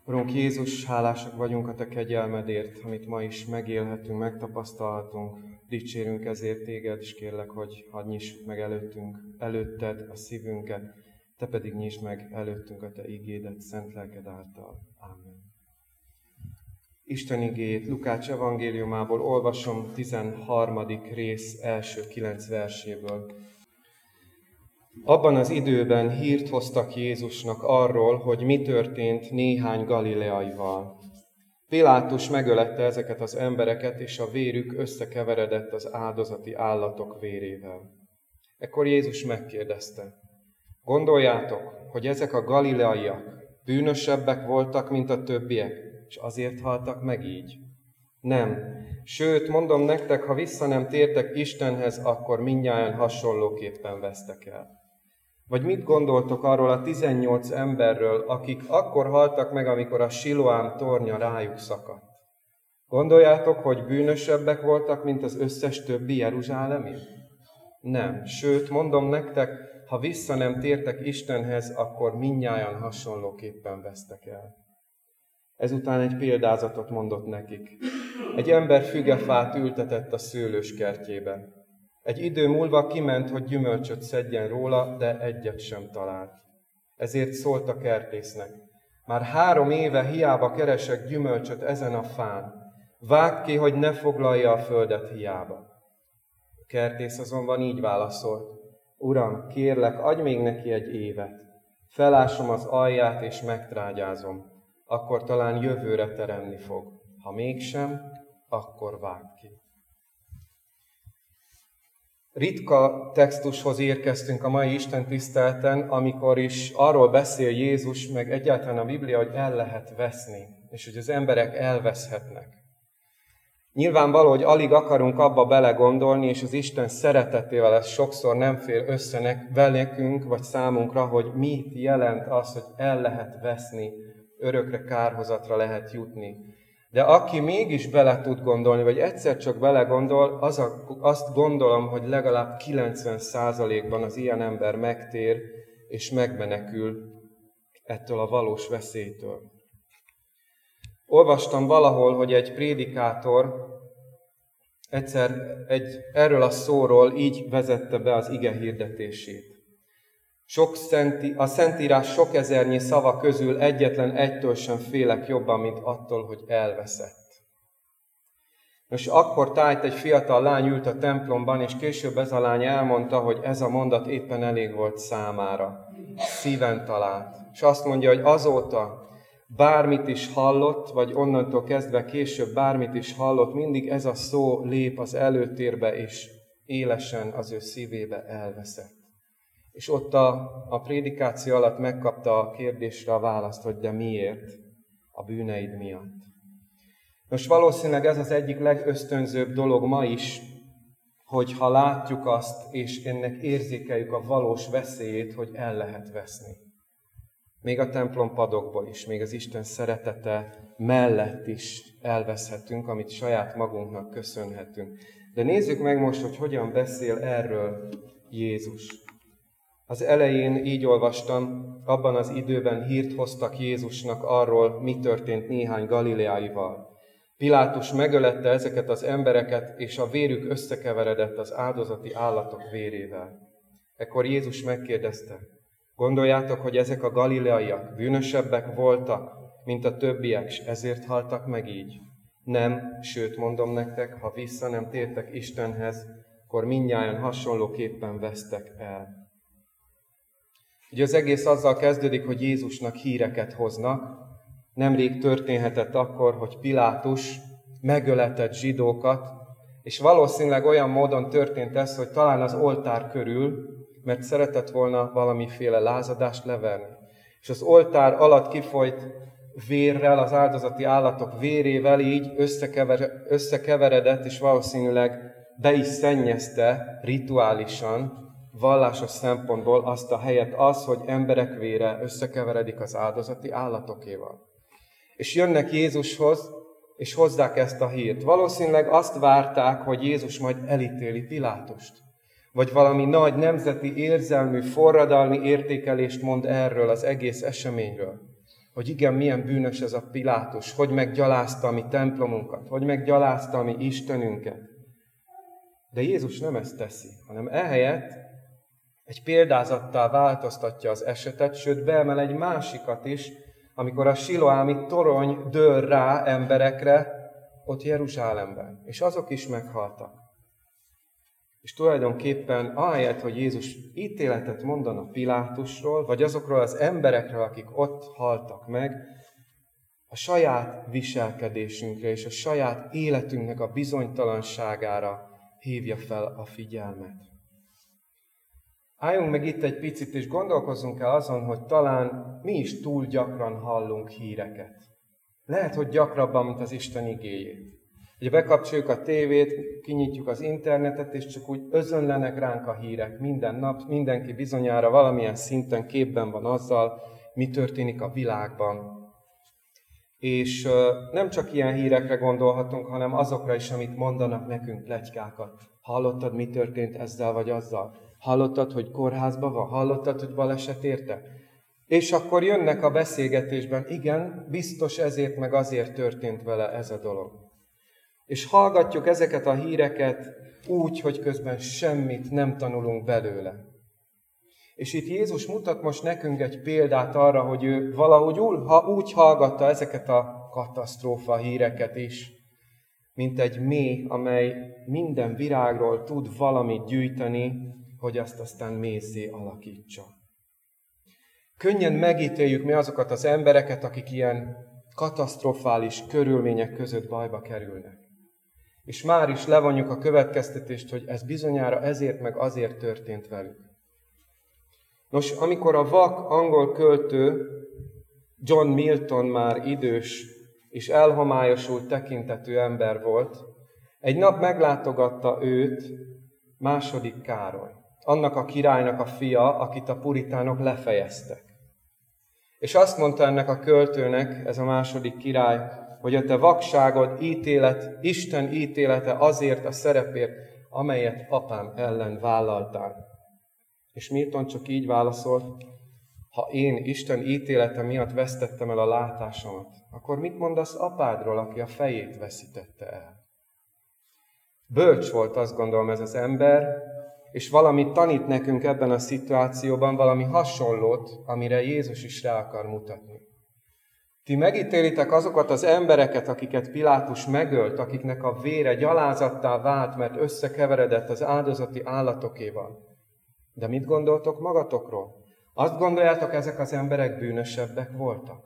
Urunk Jézus, hálásak vagyunk a Te kegyelmedért, amit ma is megélhetünk, megtapasztalhatunk. Dicsérünk ezért Téged, és kérlek, hogy hadd nyissuk meg előtted a szívünket, Te pedig nyisd meg előttünk a Te igédet, szent lelked által. Ámen. Isten igéjét Lukács evangéliumából olvasom, 13. rész első 9 verséből. Abban az időben hírt hoztak Jézusnak arról, hogy mi történt néhány galileaival. Pilátus megölette ezeket az embereket, és a vérük összekeveredett az áldozati állatok vérével. Ekkor Jézus megkérdezte: gondoljátok, hogy ezek a galileaiak bűnösebbek voltak, mint a többiek, és azért haltak meg így? Nem. Sőt, mondom nektek, ha vissza nem tértek Istenhez, akkor mindnyájan hasonlóképpen vesztek el. Vagy mit gondoltok arról a 18 emberről, akik akkor haltak meg, amikor a Siloám tornya rájuk szakadt? Gondoljátok, hogy bűnösebbek voltak, mint az összes többi jeruzsálemi? Nem. Sőt, mondom nektek, ha vissza nem tértek Istenhez, akkor mindnyájan hasonlóképpen vesztek el. Ezután egy példázatot mondott nekik. Egy ember fügefát ültetett a szőlős kertjébe. Egy idő múlva kiment, hogy gyümölcsöt szedjen róla, de egyet sem talált. Ezért szólt a kertésznek: már 3 éve hiába keresek gyümölcsöt ezen a fán. Vágd ki, hogy ne foglalja a földet hiába. A kertész azonban így válaszolt: Uram, kérlek, adj még neki egy évet. Felásom az alját és megtrágyázom. Akkor talán jövőre teremni fog. Ha mégsem, akkor vágd ki. Ritka textushoz érkeztünk a mai istentiszteleten, amikor is arról beszél Jézus, meg egyáltalán a Biblia, hogy el lehet veszni, és hogy az emberek elveszhetnek. Nyilvánvaló, hogy alig akarunk abba belegondolni, és az Isten szeretetével ez sokszor nem fér össze nekünk, vagy számunkra, hogy mit jelent az, hogy el lehet veszni, örökre kárhozatra lehet jutni. De aki mégis bele tud gondolni, vagy egyszer csak belegondol, azt gondolom, hogy legalább 90%-ban az ilyen ember megtér és megmenekül ettől a valós veszélytől. Olvastam valahol, hogy egy prédikátor egyszer erről a szóról így vezette be az ige hirdetését. A Szentírás sok ezernyi szava közül egyetlen egytől sem félek jobban, mint attól, hogy elveszett. Most akkor tájt egy fiatal lány ült a templomban, és később ez a lány elmondta, hogy ez a mondat éppen elég volt számára. Szíven talált. És azt mondja, hogy azóta bármit is hallott, vagy onnantól kezdve később bármit is hallott, mindig ez a szó lép az előtérbe, és élesen az ő szívébe elveszett. És ott a prédikáció alatt megkapta a kérdésre a választ, hogy de miért? A bűneid miatt. Most valószínűleg ez az egyik legösztönzőbb dolog ma is, hogy ha látjuk azt, és ennek érzékeljük a valós veszélyét, hogy el lehet veszni. Még a templom padokból is, még az Isten szeretete mellett is elveszhetünk, amit saját magunknak köszönhetünk. De nézzük meg most, hogy hogyan beszél erről Jézus. Az elején így olvastam, abban az időben hírt hoztak Jézusnak arról, mi történt néhány galileaival. Pilátus megölette ezeket az embereket, és a vérük összekeveredett az áldozati állatok vérével. Ekkor Jézus megkérdezte: gondoljátok, hogy ezek a galileaiak bűnösebbek voltak, mint a többiek, és ezért haltak meg így? Nem, sőt mondom nektek, ha vissza nem tértek Istenhez, akkor mindnyájan hasonlóképpen vesztek el. Ugye az egész azzal kezdődik, hogy Jézusnak híreket hoznak. Nemrég történhetett akkor, hogy Pilátus megöletett zsidókat, és valószínűleg olyan módon történt ez, hogy talán az oltár körül, mert szeretett volna valamiféle lázadást leverni. És az oltár alatt kifolyt vérrel, az áldozati állatok vérével így összekeveredett, és valószínűleg be is szennyezte rituálisan, vallásos szempontból azt a helyet az, hogy emberek vére összekeveredik az áldozati állatokéval. És jönnek Jézushoz, és hozzák ezt a hírt. Valószínűleg azt várták, hogy Jézus majd elítéli Pilátust. Vagy valami nagy nemzeti érzelmű, forradalmi értékelést mond erről az egész eseményről. hogy igen, milyen bűnös ez a Pilátus, hogy meggyalázta a mi templomunkat, hogy meggyalázta a mi Istenünket. De Jézus nem ezt teszi, hanem ehelyett egy példázattá változtatja az esetet, sőt beemel egy másikat is, amikor a siloámi torony dől rá emberekre ott Jeruzsálemben, és azok is meghaltak. És tulajdonképpen ahelyett, hogy Jézus ítéletet mondana Pilátusról, vagy azokról az emberekről, akik ott haltak meg, a saját viselkedésünkre és a saját életünknek a bizonytalanságára hívja fel a figyelmet. Álljunk meg itt egy picit, és gondolkozzunk el azon, hogy talán mi is túl gyakran hallunk híreket. Lehet, hogy gyakrabban, mint az Isten igéjét. Ugye bekapcsoljuk a tévét, kinyitjuk az internetet, és csak úgy özönlenek ránk a hírek minden nap. Mindenki bizonyára valamilyen szinten képben van azzal, mi történik a világban. És nem csak ilyen hírekre gondolhatunk, hanem azokra is, amit mondanak nekünk pletykákat. Hallottad, mi történt ezzel vagy azzal? Hallottad, hogy kórházban van? Hallottad, hogy baleset érte? És akkor jönnek a beszélgetésben, igen, biztos ezért meg azért történt vele ez a dolog. És hallgatjuk ezeket a híreket úgy, hogy közben semmit nem tanulunk belőle. És itt Jézus mutat most nekünk egy példát arra, hogy ő valahogy úgy hallgatta ezeket a katasztrófa híreket is, mint egy méh, amely minden virágról tud valamit gyűjteni, hogy azt aztán mézzé alakítsa. Könnyen megítéljük mi azokat az embereket, akik ilyen katasztrofális körülmények között bajba kerülnek. És már is levonjuk a következtetést, hogy ez bizonyára ezért meg azért történt velük. Nos, amikor a vak angol költő John Milton már idős és elhomályosult tekintetű ember volt, egy nap meglátogatta őt II. Károly, annak a királynak a fia, akit a puritánok lefejeztek. És azt mondta ennek a költőnek, ez a II. Király, hogy a te vakságod, Isten ítélete azért a szerepért, amelyet apám ellen vállaltál. És Milton csak így válaszolt, ha én Isten ítélete miatt vesztettem el a látásomat, akkor mit mondasz apádról, aki a fejét veszítette el? Bölcs volt, azt gondolom, ez az ember, és valamit tanít nekünk ebben a szituációban, valami hasonlót, amire Jézus is rá akar mutatni. Ti megítélitek azokat az embereket, akiket Pilátus megölt, akiknek a vére gyalázattá vált, mert összekeveredett az áldozati állatokéval. De mit gondoltok magatokról? Azt gondoljátok, ezek az emberek bűnösebbek voltak?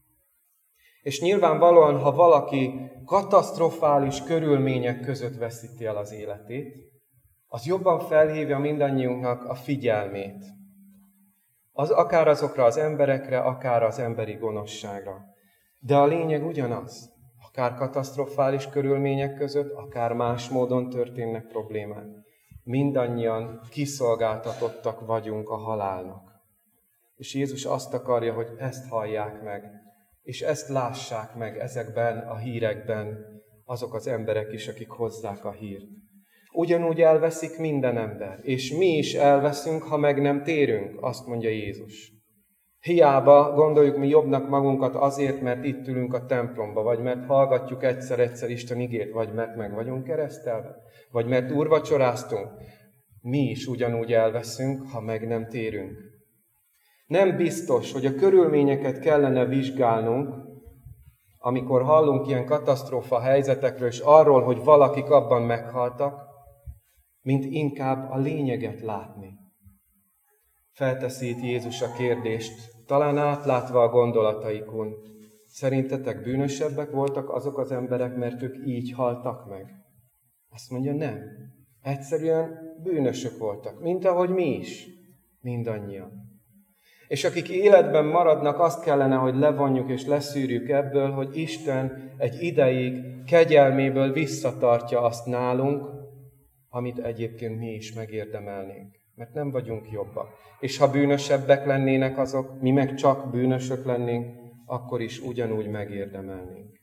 És nyilvánvalóan, ha valaki katasztrofális körülmények között veszíti el az életét, az jobban felhívja mindannyiunknak a figyelmét. Az akár azokra az emberekre, akár az emberi gonoszságra. De a lényeg ugyanaz. Akár katasztrofális körülmények között, akár más módon történnek problémák. Mindannyian kiszolgáltatottak vagyunk a halálnak. És Jézus azt akarja, hogy ezt hallják meg, és ezt lássák meg ezekben a hírekben azok az emberek is, akik hozzák a hírt. Ugyanúgy elveszik minden ember, és mi is elveszünk, ha meg nem térünk, azt mondja Jézus. Hiába gondoljuk mi jobbnak magunkat azért, mert itt ülünk a templomba, vagy mert hallgatjuk egyszer-egyszer Isten igét, vagy mert meg vagyunk keresztelve, vagy mert úrvacsoráztunk. Mi is ugyanúgy elveszünk, ha meg nem térünk. Nem biztos, hogy a körülményeket kellene vizsgálnunk, amikor hallunk ilyen katasztrófa helyzetekről, és arról, hogy valakik abban meghaltak, mint inkább a lényeget látni. Felteszi itt Jézus a kérdést, talán átlátva a gondolataikon. Szerintetek bűnösebbek voltak azok az emberek, mert ők így haltak meg? Azt mondja, nem. Egyszerűen bűnösök voltak, mint ahogy mi is, mindannyian. És akik életben maradnak, azt kellene, hogy levonjuk és leszűrjük ebből, hogy Isten egy ideig kegyelméből visszatartja azt nálunk, amit egyébként mi is megérdemelnénk. Mert nem vagyunk jobbak. És ha bűnösebbek lennének azok, mi meg csak bűnösök lennénk, akkor is ugyanúgy megérdemelnénk.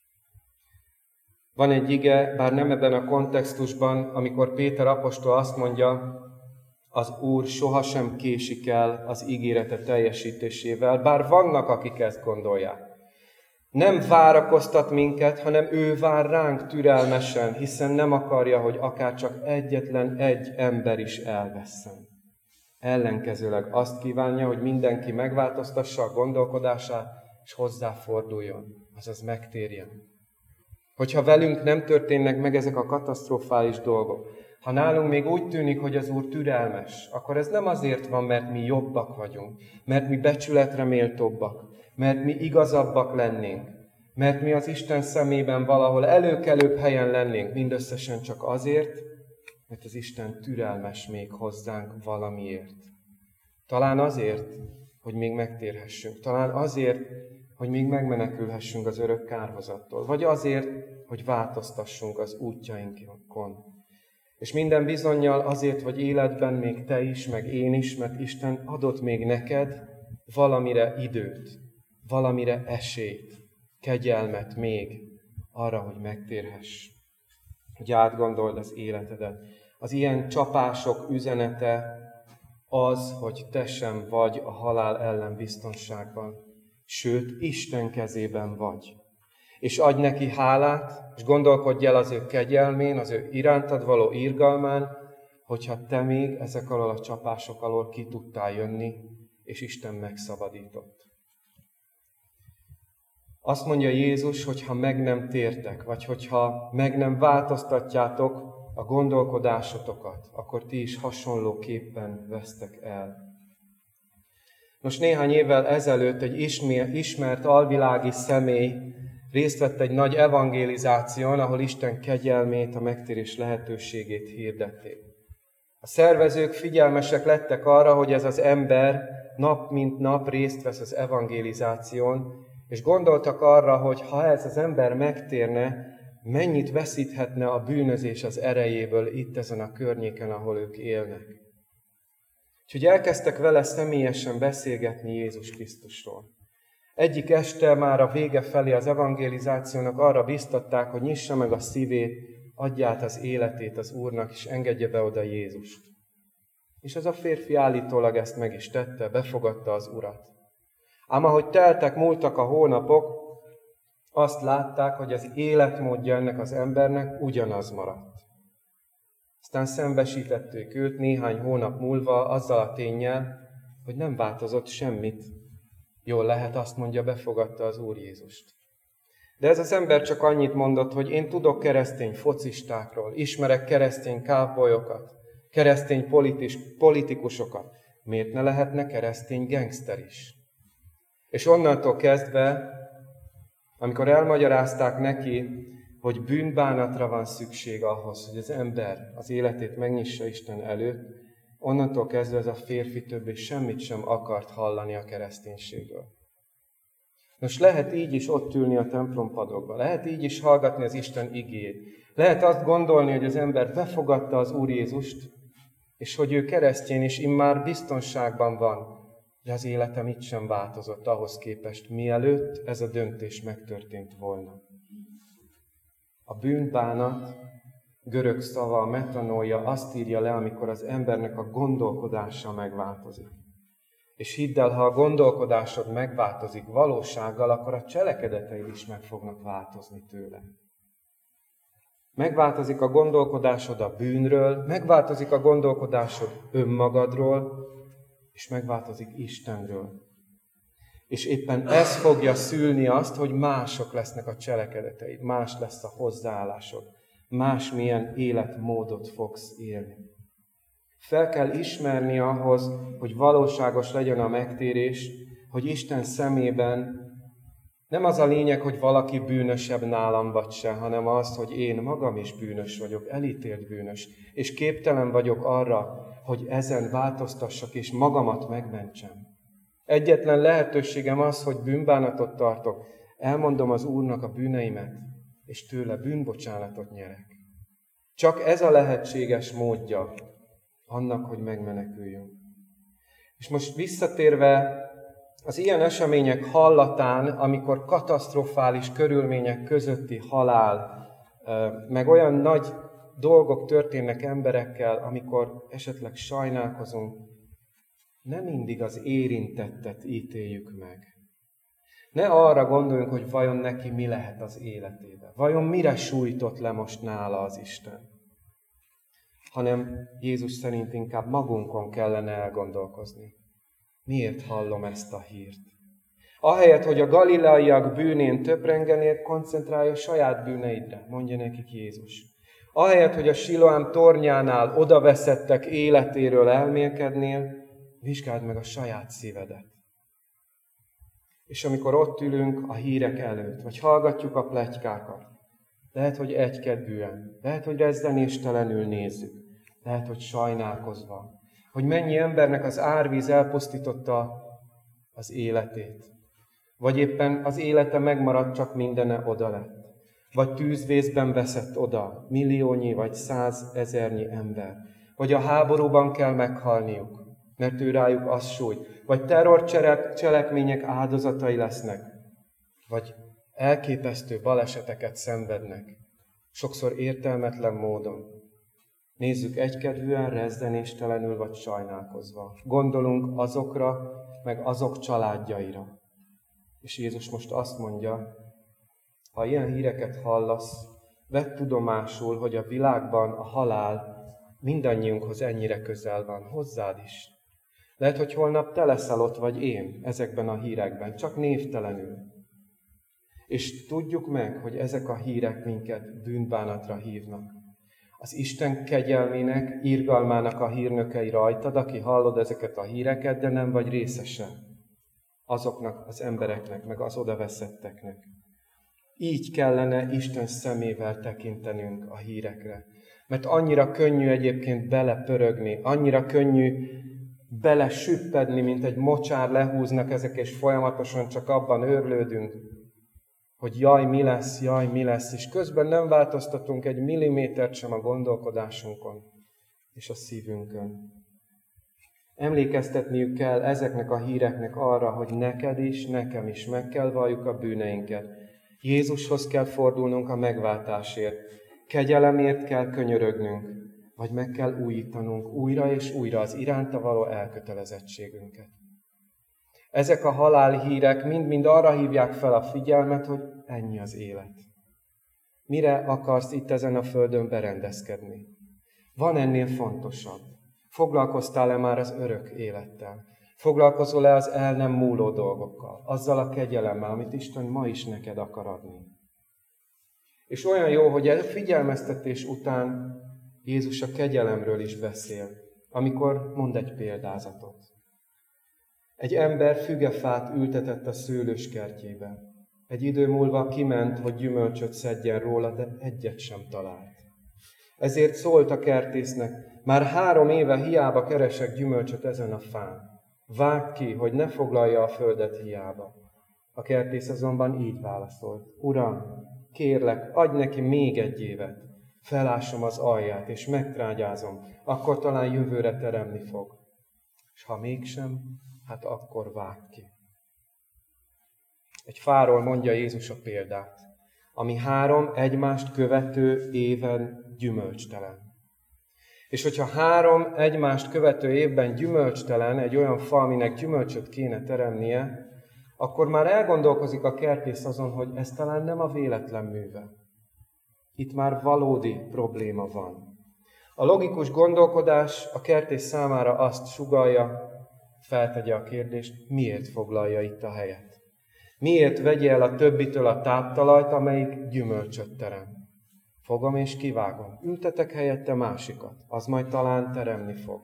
Van egy ige, bár nem ebben a kontextusban, amikor Péter apostol azt mondja, az Úr sohasem késik el az ígérete teljesítésével, bár vannak, akik ezt gondolják. Nem várakoztat minket, hanem ő vár ránk türelmesen, hiszen nem akarja, hogy akár csak egyetlen egy ember is elvesszen. Ellenkezőleg azt kívánja, hogy mindenki megváltoztassa a gondolkodását, és hozzáforduljon, azaz megtérjen. Hogyha velünk nem történnek meg ezek a katasztrofális dolgok, ha nálunk még úgy tűnik, hogy az Úr türelmes, akkor ez nem azért van, mert mi jobbak vagyunk, mert mi becsületre méltóbbak, mert mi igazabbak lennénk, mert mi az Isten szemében valahol előkelőbb helyen lennénk, mindösszesen csak azért, mert az Isten türelmes még hozzánk valamiért. Talán azért, hogy még megtérhessünk. Talán azért, hogy még megmenekülhessünk az örök kárhozattól. Vagy azért, hogy változtassunk az útjainkon. És minden bizonnyal azért vagy életben még te is, meg én is, mert Isten adott még neked valamire időt, valamire esélyt, kegyelmet még arra, hogy megtérhess. Hogy átgondold az életedet. Az ilyen csapások üzenete az, hogy te sem vagy a halál ellen biztonságban, sőt, Isten kezében vagy. És adj neki hálát, és gondolkodj el az ő kegyelmén, az ő irántad való irgalmán, hogyha te még ezek alól a csapások alól ki tudtál jönni, és Isten megszabadított. Azt mondja Jézus, hogy ha meg nem tértek, vagy hogyha meg nem változtatjátok a gondolkodásotokat, akkor ti is hasonlóképpen vesztek el. Most néhány évvel ezelőtt egy ismert alvilági személy részt vett egy nagy evangelizáción, ahol Isten kegyelmét, a megtérés lehetőségét hirdették. A szervezők figyelmesek lettek arra, hogy ez az ember nap mint nap részt vesz az evangelizáción, és gondoltak arra, hogy ha ez az ember megtérne, mennyit veszíthetne a bűnözés az erejéből itt ezen a környéken, ahol ők élnek. Úgyhogy elkezdtek vele személyesen beszélgetni Jézus Krisztusról. Egyik este már a vége felé az evangelizációnak arra biztatták, hogy nyissa meg a szívét, adja át az életét az Úrnak, és engedje be oda Jézust. És az a férfi állítólag ezt meg is tette, befogadta az Urat. Ám ahogy teltek, múltak a hónapok, azt látták, hogy az életmódja ennek az embernek ugyanaz maradt. Aztán szembesítették őt néhány hónap múlva azzal a ténnyel, hogy nem változott semmit. Jól lehet, azt mondja, befogadta az Úr Jézust. De ez az ember csak annyit mondott, hogy én tudok keresztény focistákról, ismerek keresztény cowboyokat, keresztény politikusokat. Miért ne lehetne keresztény gangster is? És onnantól kezdve, amikor elmagyarázták neki, hogy bűnbánatra van szükség ahhoz, hogy az ember az életét megnyissa Isten előtt, onnantól kezdve ez a férfi többé semmit sem akart hallani a kereszténységről. Most lehet így is ott ülni a templompadokban, lehet így is hallgatni az Isten igéjét. Lehet azt gondolni, hogy az ember befogadta az Úr Jézust, és hogy ő keresztény, és immár biztonságban van, de az életem itt sem változott ahhoz képest, mielőtt ez a döntés megtörtént volna. A bűnbánat, görög szava, a metanóia azt írja le, amikor az embernek a gondolkodása megváltozik. És hidd el, ha a gondolkodásod megváltozik valósággal, akkor a cselekedeteid is meg fognak változni tőle. Megváltozik a gondolkodásod a bűnről, megváltozik a gondolkodásod önmagadról, és megváltozik Istenről. És éppen ez fogja szülni azt, hogy mások lesznek a cselekedeteid, más lesz a hozzáállásod, másmilyen életmódot fogsz élni. Fel kell ismerni ahhoz, hogy valóságos legyen a megtérés, hogy Isten szemében nem az a lényeg, hogy valaki bűnösebb nálam vagy se, hanem az, hogy én magam is bűnös vagyok, elítélt bűnös, és képtelen vagyok arra, hogy ezen változtassak és magamat megmentsem. Egyetlen lehetőségem az, hogy bűnbánatot tartok, elmondom az Úrnak a bűneimet, és tőle bűnbocsánatot nyerek. Csak ez a lehetséges módja annak, hogy megmeneküljünk. És most visszatérve az ilyen események hallatán, amikor katasztrofális körülmények közötti halál, meg olyan nagy dolgok történnek emberekkel, amikor esetleg sajnálkozunk, nem mindig az érintettet ítéljük meg. Ne arra gondoljunk, hogy vajon neki mi lehet az életében. Vajon mire sújtott le most nála az Isten. Hanem Jézus szerint inkább magunkon kellene elgondolkozni. Miért hallom ezt a hírt? Ahelyett, hogy a galileaiak bűnén töprengenél, koncentrálja a saját bűneidre, mondja nekik Jézus. Ahelyett, hogy a Siloám tornyánál odaveszettek életéről elmélkednél, vizsgáld meg a saját szívedet. És amikor ott ülünk a hírek előtt, vagy hallgatjuk a pletykákat, lehet, hogy egykedvűen, lehet, hogy rezzenéstelenül nézzük, lehet, hogy sajnálkozva, hogy mennyi embernek az árvíz elpusztította az életét, vagy éppen az élete megmaradt, csak mindene oda lett, vagy tűzvészben veszett oda milliónyi vagy 100 000 ember, vagy a háborúban kell meghalniuk, mert ő rájuk az sújt, vagy terrorcselekmények áldozatai lesznek, vagy elképesztő baleseteket szenvednek, sokszor értelmetlen módon. Nézzük egykedvűen, rezzenéstelenül vagy sajnálkozva. Gondolunk azokra, meg azok családjaira. És Jézus most azt mondja, ha ilyen híreket hallasz, vedd tudomásul, hogy a világban a halál mindannyiunkhoz ennyire közel van, hozzád is. Lehet, hogy holnap te leszel ott, vagy én ezekben a hírekben, csak névtelenül. És tudjuk meg, hogy ezek a hírek minket bűnbánatra hívnak. Az Isten kegyelmének, irgalmának a hírnökei rajtad, aki hallod ezeket a híreket, de nem vagy részese azoknak az embereknek, meg az odaveszetteknek. Így kellene Isten szemével tekintenünk a hírekre. Mert annyira könnyű egyébként belepörögni, annyira könnyű belesüppedni, mint egy mocsár lehúznak ezek, és folyamatosan csak abban őrlődünk, hogy jaj, mi lesz, és közben nem változtatunk egy millimétert sem a gondolkodásunkon és a szívünkön. Emlékeztetniük kell ezeknek a híreknek arra, hogy neked is, nekem is meg kell valljuk a bűneinket. Jézushoz kell fordulnunk a megváltásért, kegyelemért kell könyörögnünk, vagy meg kell újítanunk újra és újra az iránta való elkötelezettségünket. Ezek a halálhírek mind-mind arra hívják fel a figyelmet, hogy ennyi az élet. Mire akarsz itt ezen a földön berendezkedni? Van ennél fontosabb. Foglalkoztál-e már az örök élettel? Foglalkozol-e az el nem múló dolgokkal? Azzal a kegyelemmel, amit Isten ma is neked akar adni? És olyan jó, hogy a figyelmeztetés után Jézus a kegyelemről is beszél, amikor mond egy példázatot. Egy ember fügefát ültetett a szőlőskertjébe. Egy idő múlva kiment, hogy gyümölcsöt szedjen róla, de egyet sem talált. Ezért szólt a kertésznek, már 3 éve hiába keresek gyümölcsöt ezen a fán. Vágd ki, hogy ne foglalja a földet hiába. A kertész azonban így válaszolt. Uram, kérlek, adj neki még 1 évet. Felásom az alját, és megtrágyázom, akkor talán jövőre teremni fog. És ha mégsem, hát akkor vágd ki. Egy fáról mondja Jézus a példát, ami 3 egymást követő éven gyümölcstelen. És hogyha 3 egymást követő évben gyümölcstelen, egy olyan fa, aminek gyümölcsöt kéne teremnie, akkor már elgondolkozik a kertész azon, hogy ez talán nem a véletlen műve. Itt már valódi probléma van. A logikus gondolkodás a kertész számára azt sugallja, feltegye a kérdést, miért foglalja itt a helyet? Miért vegye el a többitől a táptalajt, amelyik gyümölcsöt terem? Fogom és kivágom. Ültetek helyette másikat, az majd talán teremni fog.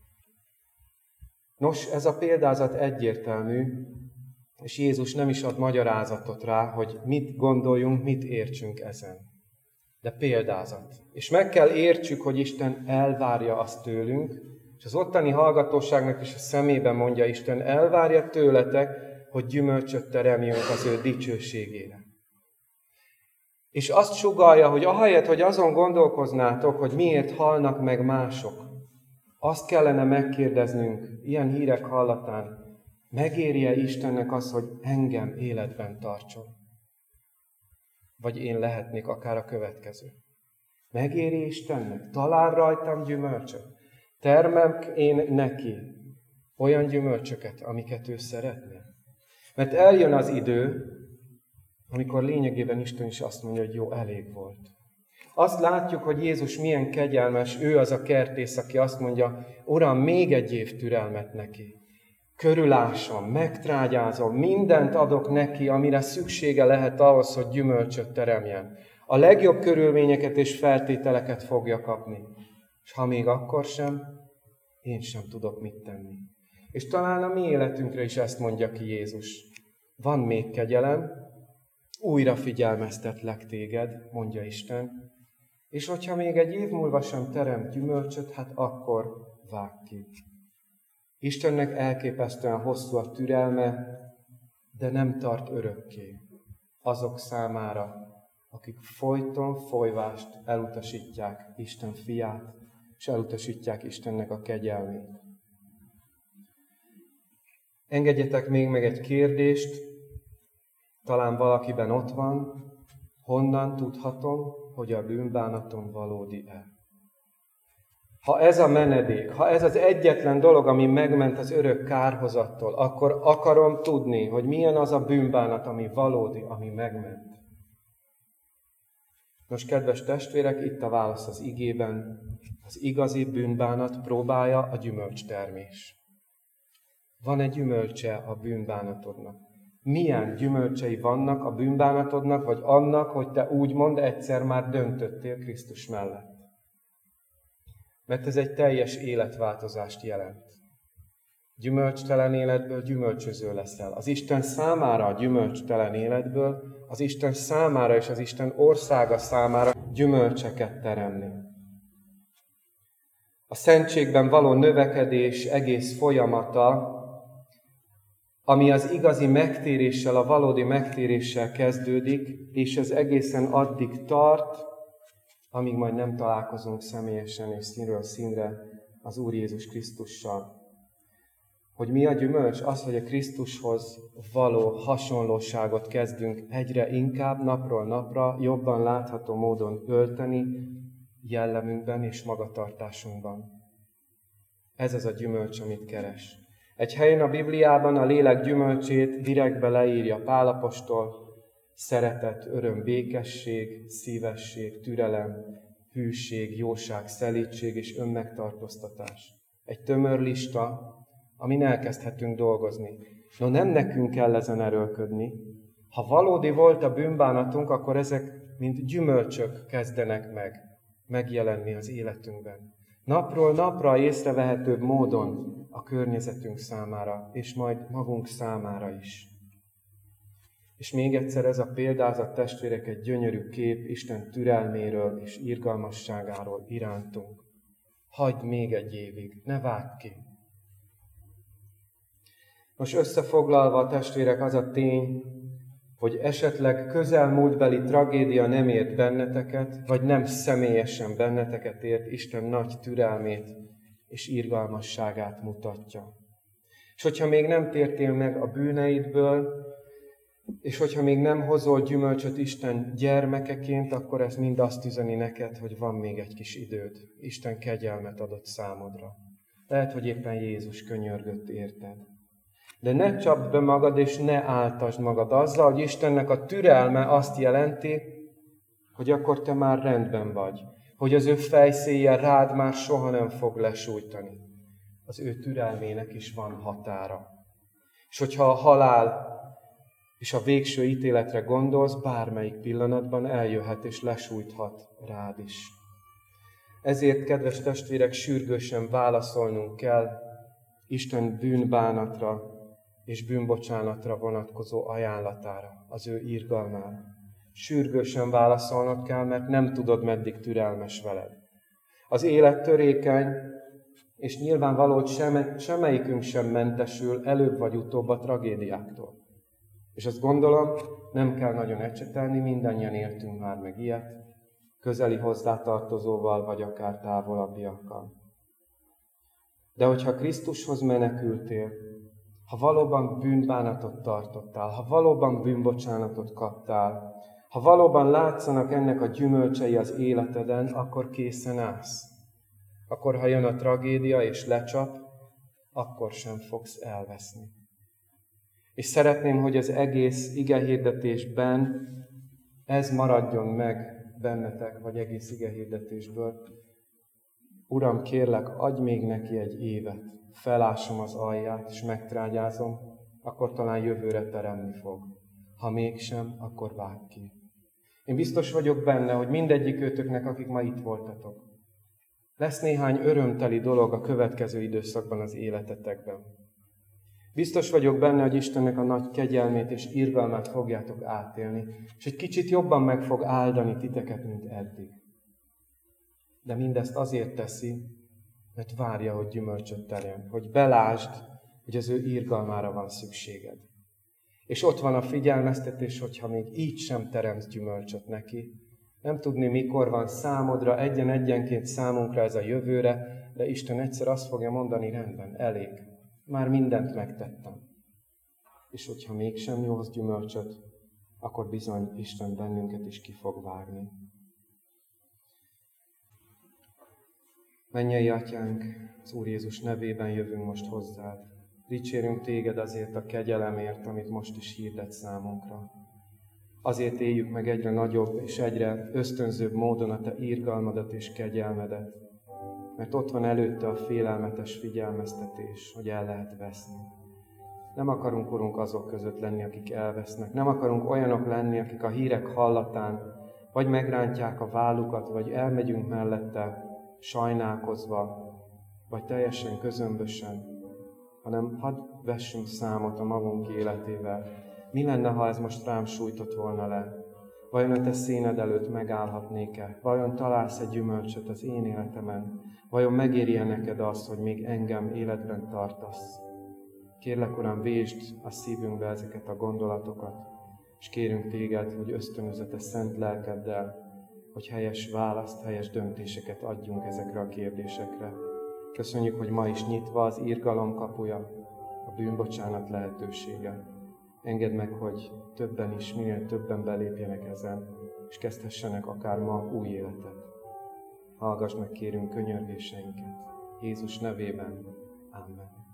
Nos, ez a példázat egyértelmű, és Jézus nem is ad magyarázatot rá, hogy mit gondoljunk, mit értsünk ezen. De példázat. És meg kell értsük, hogy Isten elvárja azt tőlünk, és az ottani hallgatóságnak is a szemében mondja, Isten elvárja tőletek, hogy gyümölcsöt teremjünk az ő dicsőségére. És azt sugallja, hogy ahelyett, hogy azon gondolkoznátok, hogy miért halnak meg mások, azt kellene megkérdeznünk ilyen hírek hallatán, megéri-e Istennek az, hogy engem életben tartson? Vagy én lehetnék akár a következő. Megéri Istennek? Talál rajtam gyümölcsöt? Termem én neki olyan gyümölcsöket, amiket ő szeretne? Mert eljön az idő, amikor lényegében Isten is azt mondja, hogy jó, elég volt. Azt látjuk, hogy Jézus milyen kegyelmes, ő az a kertész, aki azt mondja, Uram, még egy év türelmet neki. Körülásom, megtrágyázom, mindent adok neki, amire szüksége lehet ahhoz, hogy gyümölcsöt teremjen. A legjobb körülményeket és feltételeket fogja kapni. És ha még akkor sem, én sem tudok mit tenni. És talán a mi életünkre is ezt mondja ki Jézus. Van még kegyelem, újra figyelmeztetlek téged, mondja Isten, és hogyha még egy év múlva sem teremt gyümölcsöt, hát akkor vágj ki. Istennek elképesztően hosszú a türelme, de nem tart örökké azok számára, akik folyton folyvást elutasítják Isten fiát, és elutasítják Istennek a kegyelmét. Engedjetek még meg egy kérdést, talán valakiben ott van, honnan tudhatom, hogy a bűnbánatom valódi-e? Ha ez a menedék, ha ez az egyetlen dolog, ami megment az örök kárhozattól, akkor akarom tudni, hogy milyen az a bűnbánat, ami valódi, ami megment. Nos, kedves testvérek, itt a válasz az igében. Az igazi bűnbánat próbálja a gyümölcstermés. Van egy gyümölcse a bűnbánatodnak. Milyen gyümölcsei vannak a bűnbánatodnak, vagy annak, hogy te úgymond egyszer már döntöttél Krisztus mellett? Mert ez egy teljes életváltozást jelent. Gyümölcstelen életből gyümölcsöző leszel. Az Isten számára a gyümölcstelen életből, az Isten számára és az Isten országa számára gyümölcseket teremni. A szentségben való növekedés egész folyamata, ami az igazi megtéréssel, a valódi megtéréssel kezdődik, és ez egészen addig tart, amíg majd nem találkozunk személyesen és színről színre az Úr Jézus Krisztussal. Hogy mi a gyümölcs? Az, hogy a Krisztushoz való hasonlóságot kezdünk egyre inkább napról napra jobban látható módon ölteni jellemünkben és magatartásunkban. Ez az a gyümölcs, amit keres. Egy helyen a Bibliában a lélek gyümölcsét direktbe leírja Pál apostol: szeretet, öröm, békesség, szívesség, türelem, hűség, jóság, szelídség és önmegtartóztatás. Egy tömör lista, amin elkezdhetünk dolgozni. No, nem nekünk kell ezen erőlködni. Ha valódi volt a bűnbánatunk, akkor ezek mint gyümölcsök kezdenek megjelenni az életünkben. Napról napra észrevehetőbb módon a környezetünk számára, és majd magunk számára is. És még egyszer ez a példázat, testvérek, egy gyönyörű kép Isten türelméről és irgalmasságáról irántunk. Hagyd még egy évig, ne vágj ki! Most összefoglalva, testvérek, az a tény, hogy esetleg közelmúltbeli tragédia nem ért benneteket, vagy nem személyesen benneteket ért, Isten nagy türelmét és irgalmasságát mutatja. És hogyha még nem tértél meg a bűneidből, és hogyha még nem hozol gyümölcsöt Isten gyermekeként, akkor ez mind azt üzeni neked, hogy van még egy kis időd. Isten kegyelmet adott számodra. Lehet, hogy éppen Jézus könyörgött érted. De ne csapd be magad, és ne áltasd magad azzal, hogy Istennek a türelme azt jelenti, hogy akkor te már rendben vagy. Hogy az ő fejszéje rád már soha nem fog lesújtani. Az ő türelmének is van határa. És hogyha a halál és a végső ítéletre gondolsz, bármelyik pillanatban eljöhet és lesújthat rád is. Ezért, kedves testvérek, sürgősen válaszolnunk kell Isten bűnbánatra és bűnbocsánatra vonatkozó ajánlatára, az ő irgalmára. Sürgősen válaszolnod kell, mert nem tudod, meddig türelmes veled. Az élet törékeny, és nyilvánvaló, hogy semmelyikünk sem mentesül előbb vagy utóbb a tragédiáktól. És azt gondolom, nem kell nagyon ecsetelni, mindannyian éltünk már meg ilyet, közeli hozzátartozóval, vagy akár távolabbiakkal. De hogyha Krisztushoz menekültél, ha valóban bűnbánatot tartottál, ha valóban bűnbocsánatot kaptál, Ha valóban látszanak ennek a gyümölcsei az életeden, akkor készen állsz. Akkor, ha jön a tragédia és lecsap, akkor sem fogsz elveszni. És szeretném, hogy az egész igehirdetésben ez maradjon meg bennetek, vagy egész igehirdetésből. Uram, kérlek, adj még neki egy évet, felásom az alját, és megtrágyázom, akkor talán jövőre teremni fog. Ha mégsem, akkor vágj ki. Én biztos vagyok benne, hogy mindegyikőtöknek, akik ma itt voltatok, lesz néhány örömteli dolog a következő időszakban az életetekben. Biztos vagyok benne, hogy Istennek a nagy kegyelmét és irgalmát fogjátok átélni, és egy kicsit jobban meg fog áldani titeket, mint eddig. De mindezt azért teszi, mert várja, hogy gyümölcsöt terem, hogy belásd, hogy az ő irgalmára van szükséged. És ott van a figyelmeztetés, hogyha még így sem teremsz gyümölcsöt neki, nem tudni, mikor van számodra, egyenként számunkra ez a jövőre, de Isten egyszer azt fogja mondani, rendben, elég. Már mindent megtettem. És hogyha mégsem jóhoz gyümölcsöt, akkor bizony Isten bennünket is ki fog vágni. Mennyei Atyánk, az Úr Jézus nevében jövünk most hozzád. Dicsérünk téged azért a kegyelemért, amit most is hirdet számunkra. Azért éljük meg egyre nagyobb és egyre ösztönzőbb módon a te irgalmadat és kegyelmedet, mert ott van előtte a félelmetes figyelmeztetés, hogy el lehet veszni. Nem akarunk, Urunk, azok között lenni, akik elvesznek. Nem akarunk olyanok lenni, akik a hírek hallatán vagy megrántják a vállukat, vagy elmegyünk mellette sajnálkozva, vagy teljesen közömbösen, hanem hadd vessünk számot a magunk életével. Mi lenne, ha ez most rám sújtott volna le? Vajon a te színed előtt megállhatnék-e? Vajon találsz egy gyümölcsöt az én életemen? Vajon megéri-e neked azt, hogy még engem életben tartasz? Kérlek, Uram, vésd a szívünkbe ezeket a gondolatokat, és kérünk téged, hogy ösztönözete szent lelkeddel, hogy helyes választ, helyes döntéseket adjunk ezekre a kérdésekre. Köszönjük, hogy ma is nyitva az irgalom kapuja, a bűnbocsánat lehetősége. Engedd meg, hogy többen is, minél többen belépjenek ezen, és kezdhessenek akár ma új életet. Hallgass meg, kérünk, könyörgéseinket. Jézus nevében. Amen.